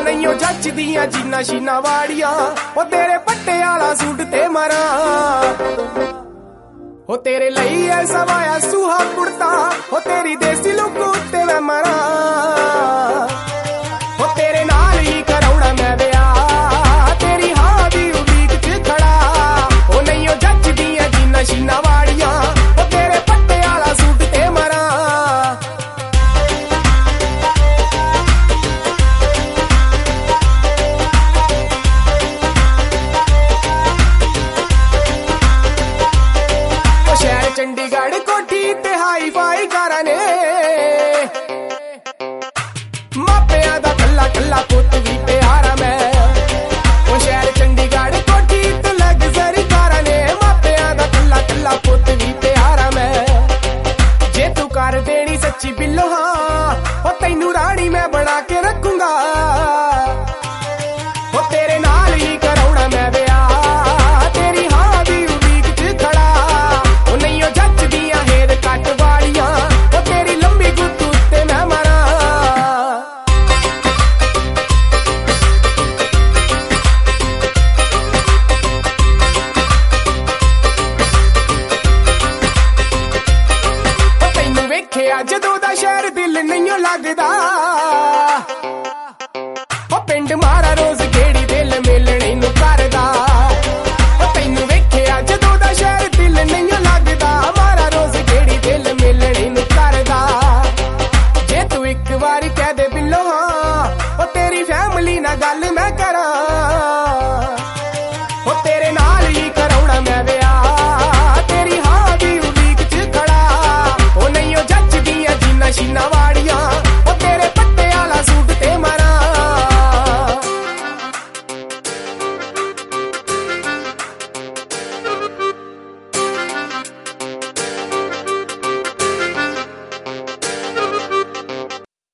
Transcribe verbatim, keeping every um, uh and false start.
नहीं जचदियां जीना शीना वाड़िया ओ तेरे पट्टे आला सूट ते मरा हो तेरे लई ऐसा वाया सुहा कुर्ता हो तेरी देसी लुक उत्ते मैं मरा हो तेरे नाल ही करौड़ा मैं ब्याह तेरी हां दी उड़ीक च खड़ा हो नहीं जचदियां जीना शीना वाड़िया ओ तेरे पट्टे आला सूट ते मरा चंडीगढ़ कोठी ते हाई फाई कारा ने मापिया दा कल्ला कल्ला पुत भी प्यारा मैं ओ शहर चंडीगढ़ कोठी ते लग्जरी कारा ने मापिया दा कल्ला कल्ला पुत भी प्यारा मैं जे तू कर देनी सच्ची बिल्लो हाँ ओ तैनू रानी मैं बना के रखूंगा ओ तेरे नाल ही करौड़ा मैं ब्याह तेरी हां दी उड़ीक च खड़ा ओ नहीं जचदियां हेर कट वालियां ओ तेरी लंबी गुत्त उत्ते मैं मरा ओ तैनू वेखिया जदों दा शहर दिल नहीं लगदा ओ पिंड मारा रोज गेड़ी दिल मिलने नूं करदा ओ तैनू वेखिया जदों दा शहर दिल नहीं लगदा मारा रोज गेड़ी दिल मिलने नूं करदा जे तू एक बारी कह दे बिल्लो हाँ ओ तेरी फैमिली नाल गल मैं करा